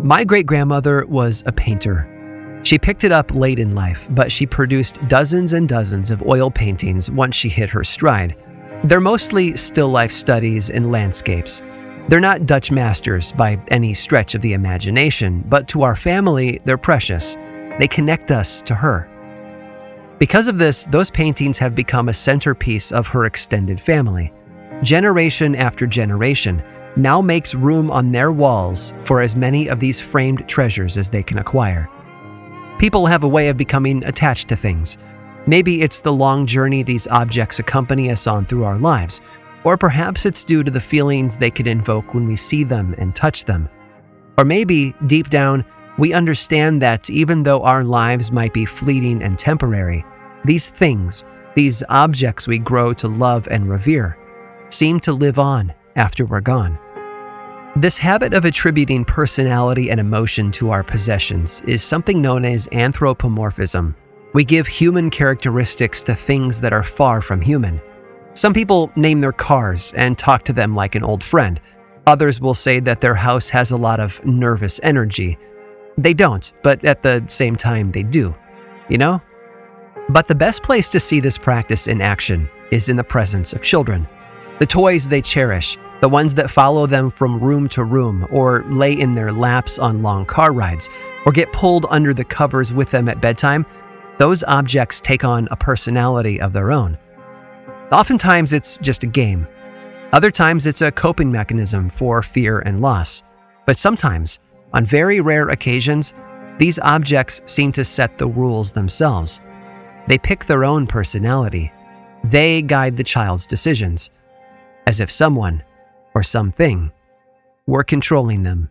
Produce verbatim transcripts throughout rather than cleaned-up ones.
My great-grandmother was a painter. She picked it up late in life, but she produced dozens and dozens of oil paintings once she hit her stride. They're mostly still life studies and landscapes. They're not Dutch masters by any stretch of the imagination, but to our family, they're precious. They connect us to her. Because of this, those paintings have become a centerpiece of her extended family. Generation after generation now makes room on their walls for as many of these framed treasures as they can acquire. People have a way of becoming attached to things. Maybe it's the long journey these objects accompany us on through our lives, or perhaps it's due to the feelings they can invoke when we see them and touch them. Or maybe, deep down, we understand that even though our lives might be fleeting and temporary, these things, these objects we grow to love and revere, seem to live on after we're gone. This habit of attributing personality and emotion to our possessions is something known as anthropomorphism. We give human characteristics to things that are far from human. Some people name their cars and talk to them like an old friend. Others will say that their house has a lot of nervous energy. They don't, but at the same time they do, you know? But the best place to see this practice in action is in the presence of children. The toys they cherish, the ones that follow them from room to room or lay in their laps on long car rides or get pulled under the covers with them at bedtime, those objects take on a personality of their own. Oftentimes it's just a game. Other times it's a coping mechanism for fear and loss. But sometimes, on very rare occasions, these objects seem to set the rules themselves. They pick their own personality. They guide the child's decisions, as if someone or something were controlling them.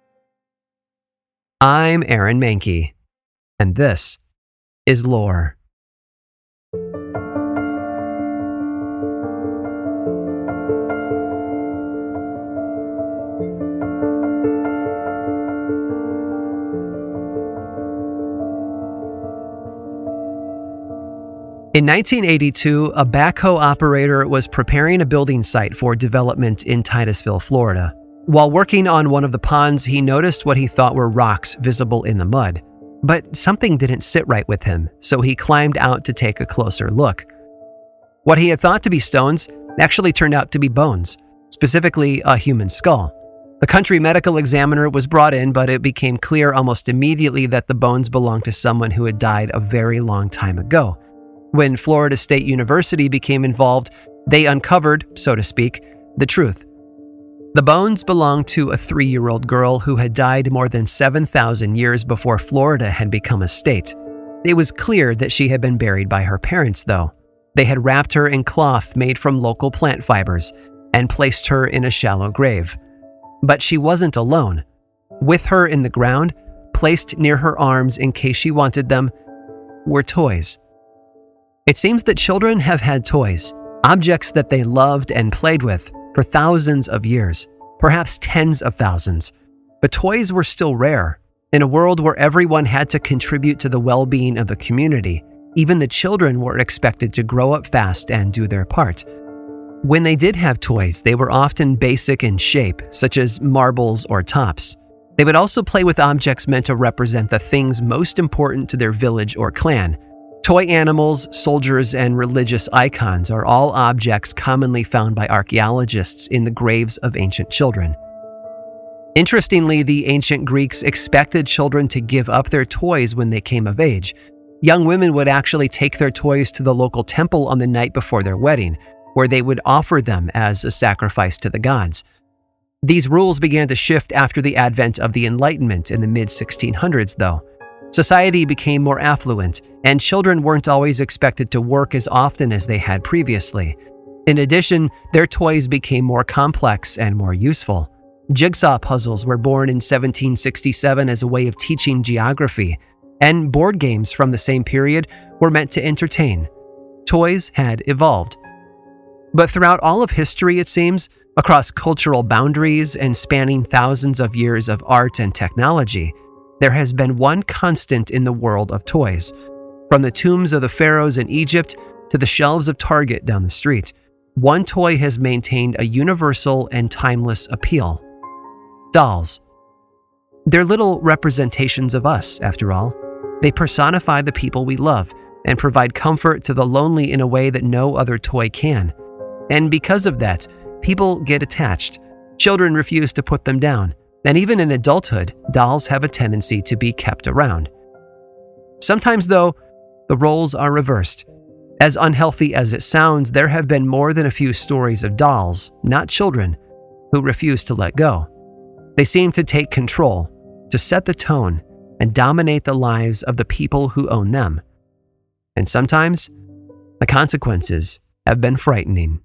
I'm Aaron Mahnke, and this is Lore. In nineteen eighty-two, a backhoe operator was preparing a building site for development in Titusville, Florida. While working on one of the ponds, he noticed what he thought were rocks visible in the mud. But something didn't sit right with him, so he climbed out to take a closer look. What he had thought to be stones actually turned out to be bones, specifically a human skull. The country medical examiner was brought in, but it became clear almost immediately that the bones belonged to someone who had died a very long time ago. When Florida State University became involved, they uncovered, so to speak, the truth. The bones belonged to a three-year-old girl who had died more than seven thousand years before Florida had become a state. It was clear that she had been buried by her parents, though. They had wrapped her in cloth made from local plant fibers and placed her in a shallow grave. But she wasn't alone. With her in the ground, placed near her arms in case she wanted them, were toys. It seems that children have had toys, objects that they loved and played with, for thousands of years, perhaps tens of thousands. But toys were still rare. In a world where everyone had to contribute to the well-being of the community, even the children were expected to grow up fast and do their part. When they did have toys, they were often basic in shape, such as marbles or tops. They would also play with objects meant to represent the things most important to their village or clan. Toy animals, soldiers, and religious icons are all objects commonly found by archaeologists in the graves of ancient children. Interestingly, the ancient Greeks expected children to give up their toys when they came of age. Young women would actually take their toys to the local temple on the night before their wedding, where they would offer them as a sacrifice to the gods. These rules began to shift after the advent of the Enlightenment in the mid sixteen hundreds, though. Society became more affluent, and children weren't always expected to work as often as they had previously. In addition, their toys became more complex and more useful. Jigsaw puzzles were born in seventeen sixty-seven as a way of teaching geography, and board games from the same period were meant to entertain. Toys had evolved. But throughout all of history, it seems, across cultural boundaries and spanning thousands of years of art and technology, there has been one constant in the world of toys. From the tombs of the pharaohs in Egypt to the shelves of Target down the street, one toy has maintained a universal and timeless appeal: dolls. They're little representations of us, after all. They personify the people we love and provide comfort to the lonely in a way that no other toy can. And because of that, people get attached. Children refuse to put them down. And even in adulthood, dolls have a tendency to be kept around. Sometimes, though, the roles are reversed. As unhealthy as it sounds, there have been more than a few stories of dolls, not children, who refuse to let go. They seem to take control, to set the tone, and dominate the lives of the people who own them. And sometimes, the consequences have been frightening.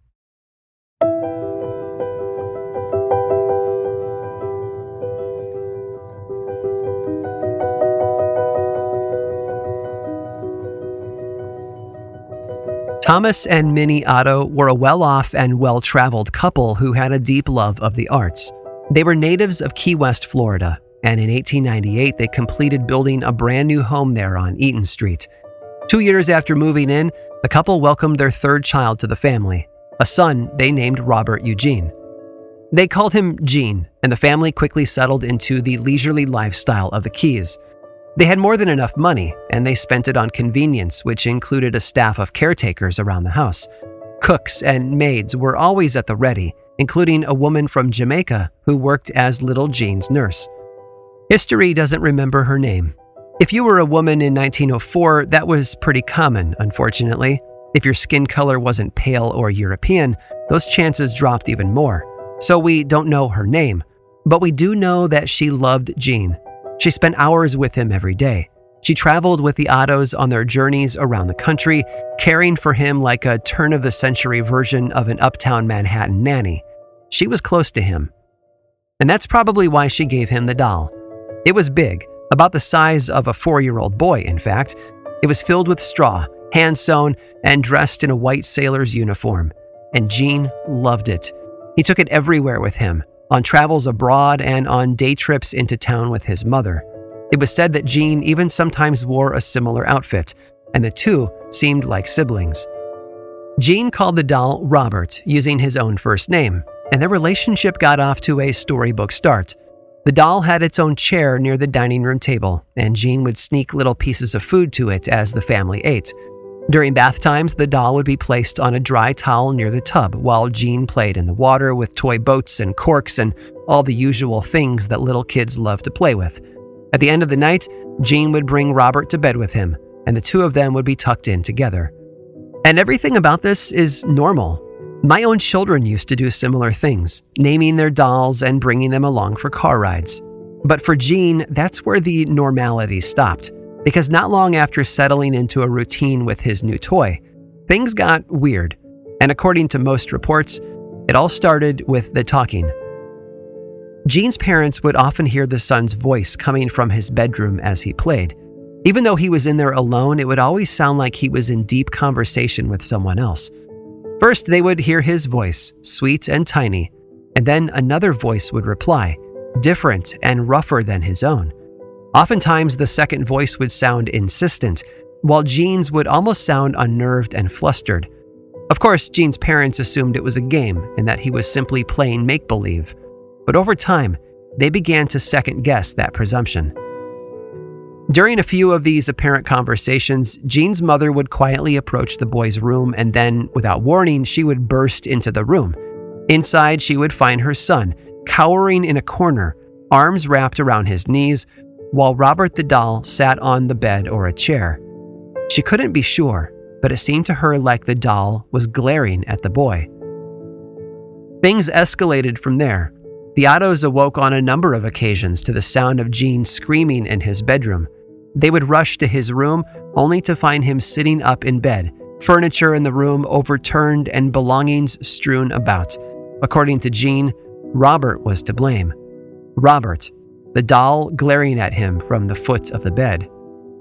Thomas and Minnie Otto were a well-off and well-traveled couple who had a deep love of the arts. They were natives of Key West, Florida, and in eighteen ninety-eight they completed building a brand new home there on Eaton Street. Two years after moving in, the couple welcomed their third child to the family, a son they named Robert Eugene. They called him Gene, and the family quickly settled into the leisurely lifestyle of the Keys. They had more than enough money, and they spent it on convenience, which included a staff of caretakers around the house. Cooks and maids were always at the ready, including a woman from Jamaica who worked as little Gene's nurse. History doesn't remember her name. If you were a woman in nineteen oh four, that was pretty common, unfortunately. If your skin color wasn't pale or European, those chances dropped even more. So we don't know her name, but we do know that she loved Gene. She spent hours with him every day. She traveled with the Ottos on their journeys around the country, caring for him like a turn-of-the-century version of an uptown Manhattan nanny. She was close to him. And that's probably why she gave him the doll. It was big, about the size of a four-year-old boy, in fact. It was filled with straw, hand-sewn, and dressed in a white sailor's uniform. And Gene loved it. He took it everywhere with him, on travels abroad and on day trips into town with his mother. It was said that Gene even sometimes wore a similar outfit, and the two seemed like siblings. Gene called the doll Robert, using his own first name, and their relationship got off to a storybook start. The doll had its own chair near the dining room table, and Gene would sneak little pieces of food to it as the family ate. During bath times, the doll would be placed on a dry towel near the tub while Gene played in the water with toy boats and corks and all the usual things that little kids love to play with. At the end of the night, Gene would bring Robert to bed with him, and the two of them would be tucked in together. And everything about this is normal. My own children used to do similar things, naming their dolls and bringing them along for car rides. But for Gene, that's where the normality stopped. Because not long after settling into a routine with his new toy, things got weird. And according to most reports, it all started with the talking. Gene's parents would often hear the son's voice coming from his bedroom as he played. Even though he was in there alone, it would always sound like he was in deep conversation with someone else. First, they would hear his voice, sweet and tiny, and then another voice would reply, different and rougher than his own. Oftentimes, the second voice would sound insistent, while Gene's would almost sound unnerved and flustered. Of course, Gene's parents assumed it was a game and that he was simply playing make-believe. But over time, they began to second-guess that presumption. During a few of these apparent conversations, Gene's mother would quietly approach the boy's room and then, without warning, she would burst into the room. Inside, she would find her son, cowering in a corner, arms wrapped around his knees, while Robert the doll sat on the bed or a chair. She couldn't be sure, but it seemed to her like the doll was glaring at the boy. Things escalated from there. The Ottos awoke on a number of occasions to the sound of Gene screaming in his bedroom. They would rush to his room only to find him sitting up in bed, furniture in the room overturned and belongings strewn about. According to Gene, Robert was to blame. Robert, the doll glaring at him from the foot of the bed.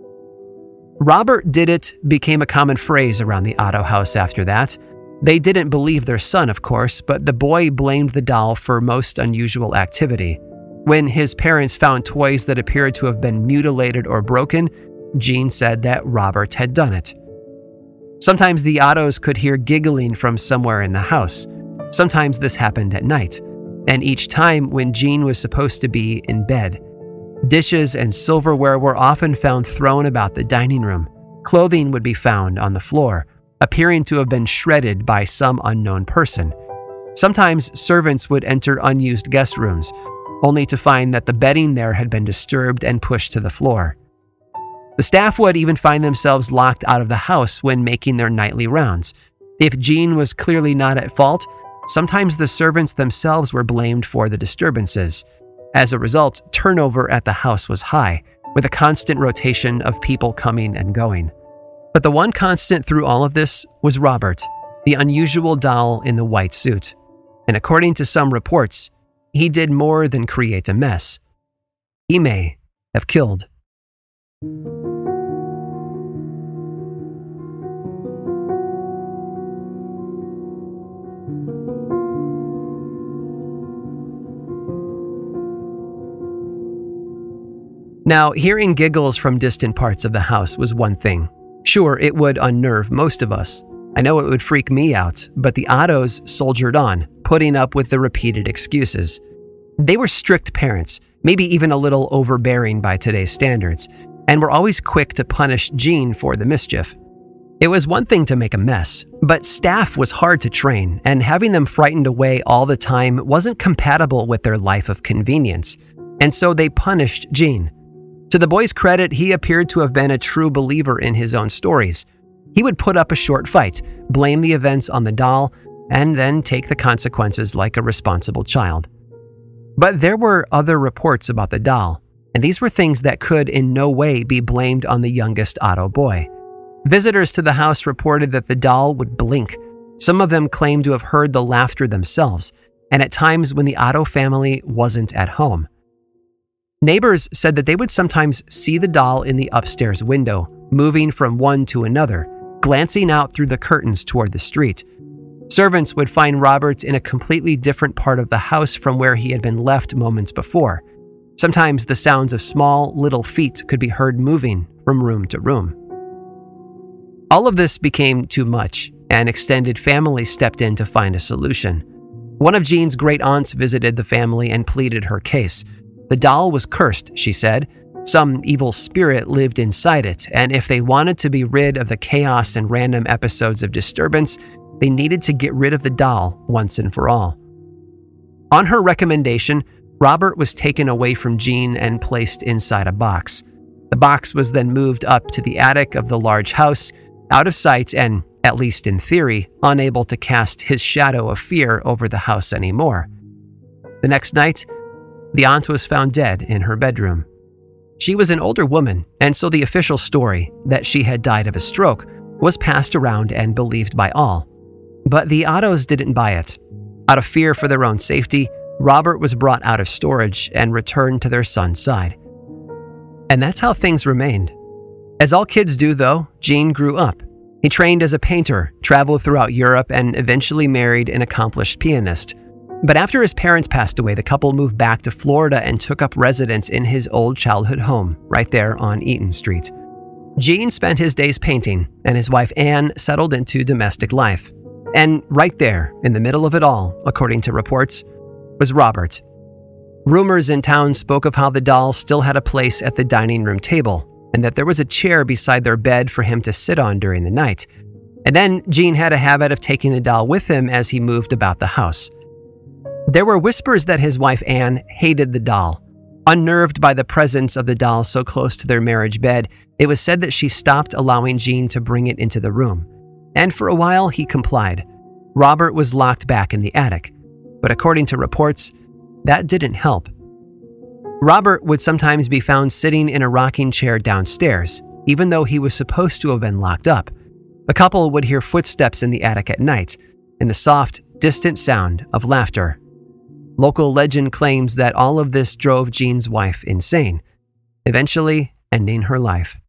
Robert did it became a common phrase around the Otto house after that. They didn't believe their son, of course, but the boy blamed the doll for most unusual activity. When his parents found toys that appeared to have been mutilated or broken, Gene said that Robert had done it. Sometimes the Ottos could hear giggling from somewhere in the house. Sometimes this happened at night, and each time when Gene was supposed to be in bed. Dishes and silverware were often found thrown about the dining room. Clothing would be found on the floor, appearing to have been shredded by some unknown person. Sometimes servants would enter unused guest rooms, only to find that the bedding there had been disturbed and pushed to the floor. The staff would even find themselves locked out of the house when making their nightly rounds. If Jean was clearly not at fault, sometimes the servants themselves were blamed for the disturbances. As a result, turnover at the house was high, with a constant rotation of people coming and going. But the one constant through all of this was Robert, the unusual doll in the white suit. And according to some reports, he did more than create a mess. He may have killed. Now, hearing giggles from distant parts of the house was one thing. Sure, it would unnerve most of us. I know it would freak me out, but the Ottos soldiered on, putting up with the repeated excuses. They were strict parents, maybe even a little overbearing by today's standards, and were always quick to punish Jean for the mischief. It was one thing to make a mess, but staff was hard to train, and having them frightened away all the time wasn't compatible with their life of convenience, and so they punished Jean. To the boy's credit, he appeared to have been a true believer in his own stories. He would put up a short fight, blame the events on the doll, and then take the consequences like a responsible child. But there were other reports about the doll, and these were things that could in no way be blamed on the youngest Otto boy. Visitors to the house reported that the doll would blink. Some of them claimed to have heard the laughter themselves, and at times when the Otto family wasn't at home. Neighbors said that they would sometimes see the doll in the upstairs window, moving from one to another, glancing out through the curtains toward the street. Servants would find Robert in a completely different part of the house from where he had been left moments before. Sometimes the sounds of small, little feet could be heard moving from room to room. All of this became too much, and extended family stepped in to find a solution. One of Jean's great aunts visited the family and pleaded her case. The doll was cursed, she said. Some evil spirit lived inside it, and if they wanted to be rid of the chaos and random episodes of disturbance, they needed to get rid of the doll once and for all. On her recommendation, Robert was taken away from Jean and placed inside a box. The box was then moved up to the attic of the large house, out of sight and, at least in theory, unable to cast his shadow of fear over the house anymore. The next night, the aunt was found dead in her bedroom. She was an older woman, and so the official story, that she had died of a stroke, was passed around and believed by all. But the Ottos didn't buy it. Out of fear for their own safety, Robert was brought out of storage and returned to their son's side. And that's how things remained. As all kids do, though, Jean grew up. He trained as a painter, traveled throughout Europe, and eventually married an accomplished pianist. But after his parents passed away, the couple moved back to Florida and took up residence in his old childhood home, right there on Eaton Street. Jean spent his days painting, and his wife Anne settled into domestic life. And right there, in the middle of it all, according to reports, was Robert. Rumors in town spoke of how the doll still had a place at the dining room table, and that there was a chair beside their bed for him to sit on during the night. And then Jean had a habit of taking the doll with him as he moved about the house. There were whispers that his wife Anne hated the doll. Unnerved by the presence of the doll so close to their marriage bed, it was said that she stopped allowing Jean to bring it into the room. And for a while, he complied. Robert was locked back in the attic. But according to reports, that didn't help. Robert would sometimes be found sitting in a rocking chair downstairs, even though he was supposed to have been locked up. The couple would hear footsteps in the attic at night, and the soft, distant sound of laughter. Local legend claims that all of this drove Jean's wife insane, eventually ending her life.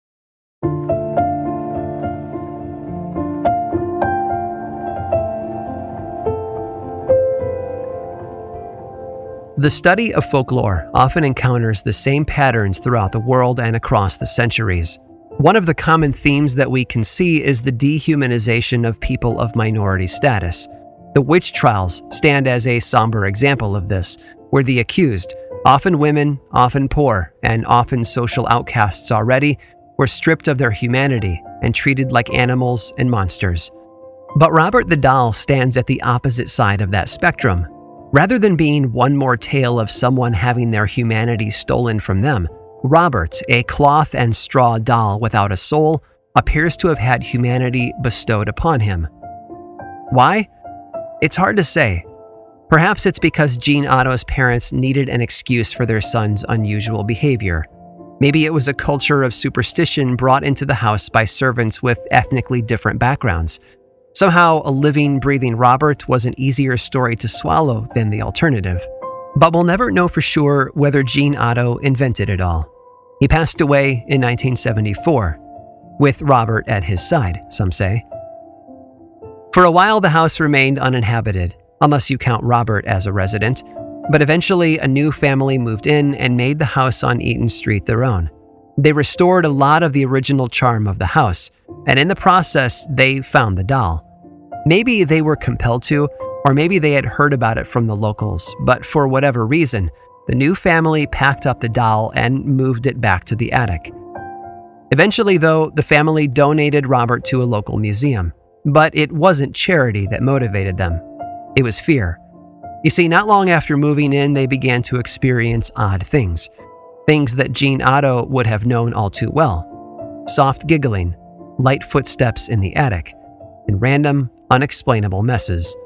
The study of folklore often encounters the same patterns throughout the world and across the centuries. One of the common themes that we can see is the dehumanization of people of minority status. The witch trials stand as a somber example of this, where the accused, Often women, often poor, and often social outcasts already, were stripped of their humanity and treated like animals and monsters. But Robert the Doll stands at the opposite side of that spectrum. Rather than being one more tale of someone having their humanity stolen from them, Robert, a cloth and straw doll without a soul, appears to have had humanity bestowed upon him. Why? It's hard to say. Perhaps it's because Jean Otto's parents needed an excuse for their son's unusual behavior. Maybe it was a culture of superstition brought into the house by servants with ethnically different backgrounds. Somehow, a living, breathing Robert was an easier story to swallow than the alternative. But we'll never know for sure whether Jean Otto invented it all. He passed away in nineteen seventy-four, with Robert at his side, some say. For a while, the house remained uninhabited, unless you count Robert as a resident, but eventually a new family moved in and made the house on Eaton Street their own. They restored a lot of the original charm of the house, and in the process, they found the doll. Maybe they were compelled to, or maybe they had heard about it from the locals, but for whatever reason, the new family packed up the doll and moved it back to the attic. Eventually, though, the family donated Robert to a local museum, but it wasn't charity that motivated them. It was fear. You see, not long after moving in, they began to experience odd things. Things that Jean Otto would have known all too well. Soft giggling, light footsteps in the attic, and random, unexplainable messes.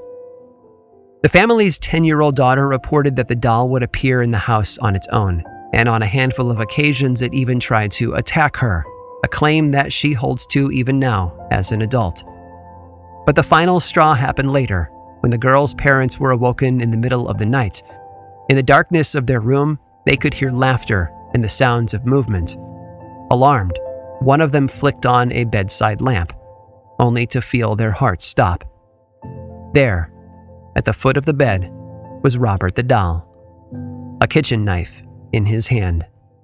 The family's ten-year-old daughter reported that the doll would appear in the house on its own, and on a handful of occasions it even tried to attack her, a claim that she holds to even now as an adult. But the final straw happened later, when the girls' parents were awoken in the middle of the night. In the darkness of their room, they could hear laughter and the sounds of movement. Alarmed, one of them flicked on a bedside lamp, only to feel their hearts stop. There, at the foot of the bed, was Robert the Doll, a kitchen knife in his hand.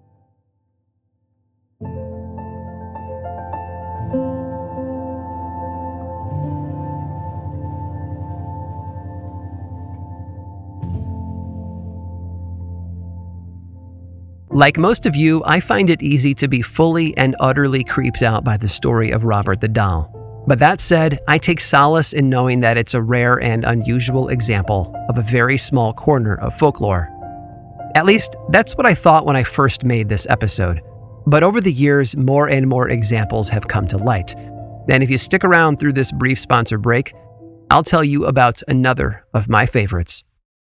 Like most of you, I find it easy to be fully and utterly creeped out by the story of Robert the Doll. But that said, I take solace in knowing that it's a rare and unusual example of a very small corner of folklore. At least, that's what I thought when I first made this episode. But over the years, more and more examples have come to light. And if you stick around through this brief sponsor break, I'll tell you about another of my favorites.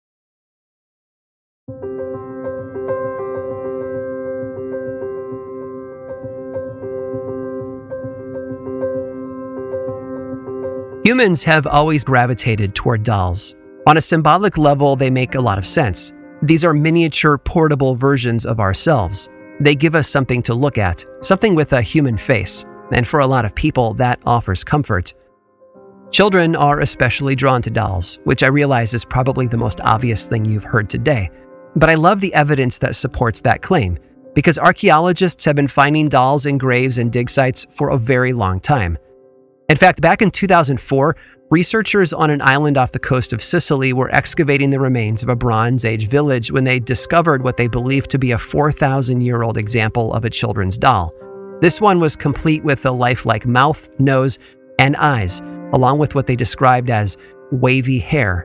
Humans have always gravitated toward dolls. On a symbolic level, they make a lot of sense. These are miniature, portable versions of ourselves. They give us something to look at, something with a human face, and for a lot of people, that offers comfort. Children are especially drawn to dolls, which I realize is probably the most obvious thing you've heard today. But I love the evidence that supports that claim, because archaeologists have been finding dolls in graves and dig sites for a very long time. In fact, back in two thousand four, researchers on an island off the coast of Sicily were excavating the remains of a Bronze Age village when they discovered what they believed to be a four thousand year old example of a children's doll. This one was complete with a lifelike mouth, nose, and eyes, along with what they described as wavy hair.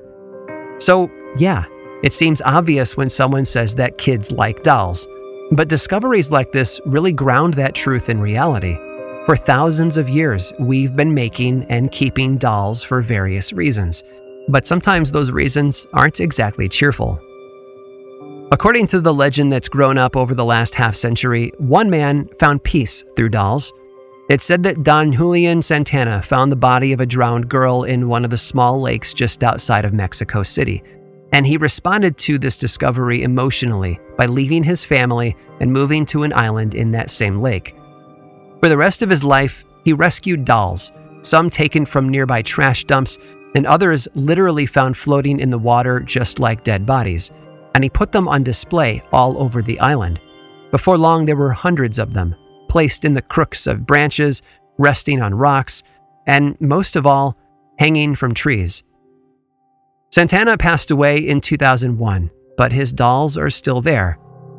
So, yeah, it seems obvious when someone says that kids like dolls. But discoveries like this really ground that truth in reality. For thousands of years, we've been making and keeping dolls for various reasons, but sometimes those reasons aren't exactly cheerful. According to the legend that's grown up over the last half century, one man found peace through dolls. It's said that Don Julian Santana found the body of a drowned girl in one of the small lakes just outside of Mexico City, and he responded to this discovery emotionally by leaving his family and moving to an island in that same lake. For the rest of his life, he rescued dolls, some taken from nearby trash dumps, and others literally found floating in the water just like dead bodies, and he put them on display all over the island. Before long, there were hundreds of them, placed in the crooks of branches, resting on rocks, and most of all, hanging from trees. Santana passed away in two thousand one, but his dolls are still there,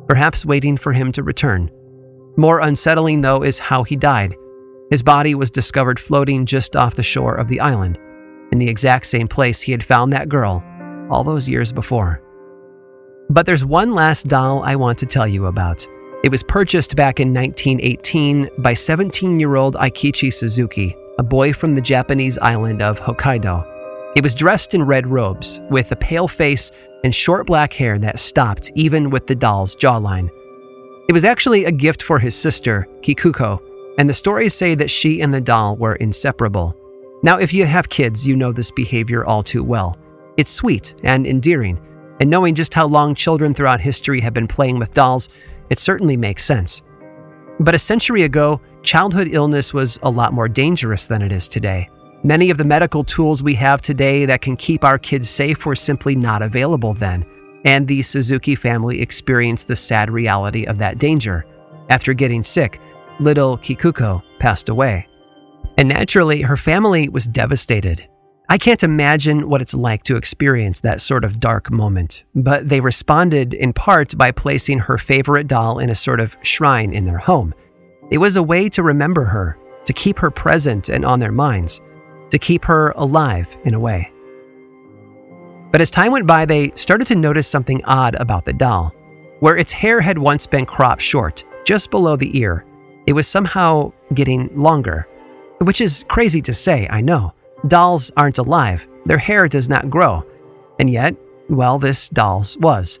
perhaps waiting for him to return. More unsettling, though, is how he died. His body was discovered floating just off the shore of the island, in the exact same place he had found that girl all those years before. But there's one last doll I want to tell you about. It was purchased back in nineteen eighteen by seventeen-year-old Eikichi Suzuki, a boy from the Japanese island of Hokkaido. He was dressed in red robes, with a pale face and short black hair that stopped even with the doll's jawline. It was actually a gift for his sister, Kikuko, and the stories say that she and the doll were inseparable. Now, if you have kids, you know this behavior all too well. It's sweet and endearing, and knowing just how long children throughout history have been playing with dolls, it certainly makes sense. But a century ago, childhood illness was a lot more dangerous than it is today. Many of the medical tools we have today that can keep our kids safe were simply not available then, and the Suzuki family experienced the sad reality of that danger. After getting sick, little Kikuko passed away. And naturally, her family was devastated. I can't imagine what it's like to experience that sort of dark moment, but they responded in part by placing her favorite doll in a sort of shrine in their home. It was a way to remember her, to keep her present and on their minds, to keep her alive in a way. But as time went by, they started to notice something odd about the doll. Where its hair had once been cropped short, just below the ear, it was somehow getting longer. Which is crazy to say, I know. Dolls aren't alive. Their hair does not grow. And yet, well, this doll's was.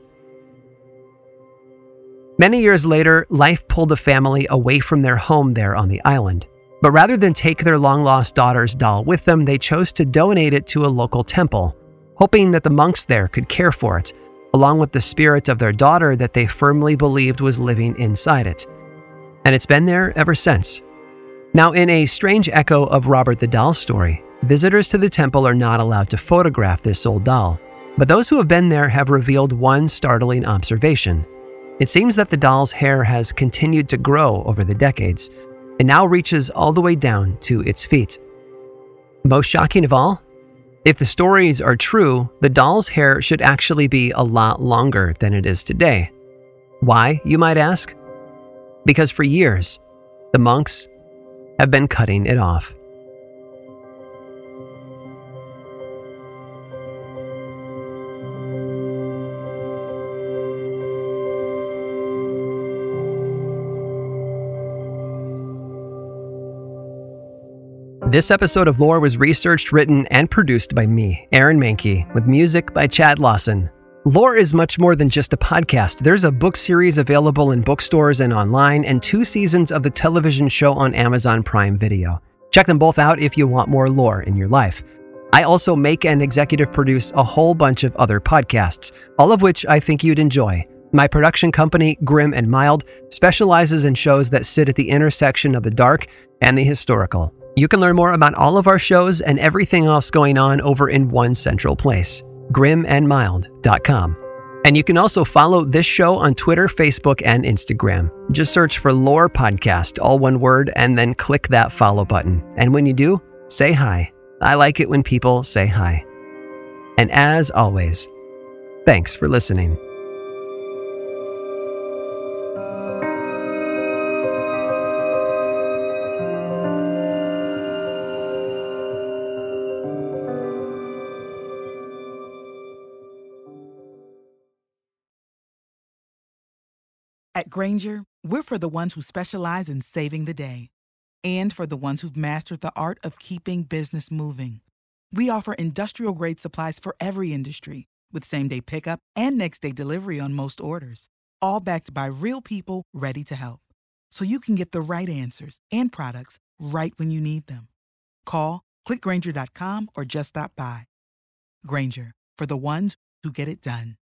Many years later, life pulled the family away from their home there on the island. But rather than take their long-lost daughter's doll with them, they chose to donate it to a local temple, hoping that the monks there could care for it, along with the spirit of their daughter that they firmly believed was living inside it. And it's been there ever since. Now, in a strange echo of Robert the Doll's story, visitors to the temple are not allowed to photograph this old doll, but those who have been there have revealed one startling observation. It seems that the doll's hair has continued to grow over the decades, and now reaches all the way down to its feet. Most shocking of all, if the stories are true, the doll's hair should actually be a lot longer than it is today. Why, you might ask? Because for years, the monks have been cutting it off. This episode of Lore was researched, written, and produced by me, Aaron Mahnke, with music by Chad Lawson. Lore is much more than just a podcast. There's a book series available in bookstores and online, and two seasons of the television show on Amazon Prime Video. Check them both out if you want more lore in your life. I also make and executive produce a whole bunch of other podcasts, all of which I think you'd enjoy. My production company, Grim and Mild, specializes in shows that sit at the intersection of the dark and the historical. You can learn more about all of our shows and everything else going on over in one central place, grim and mild dot com. And you can also follow this show on Twitter, Facebook, and Instagram. Just search for Lore Podcast, all one word, and then click that follow button. And when you do, say hi. I like it when people say hi. And as always, thanks for listening. At Grainger, we're for the ones who specialize in saving the day, and for the ones who've mastered the art of keeping business moving. We offer industrial-grade supplies for every industry, with same-day pickup and next-day delivery on most orders, all backed by real people ready to help. So you can get the right answers and products right when you need them. Call, click Grainger dot com, or just stop by. Grainger, for the ones who get it done.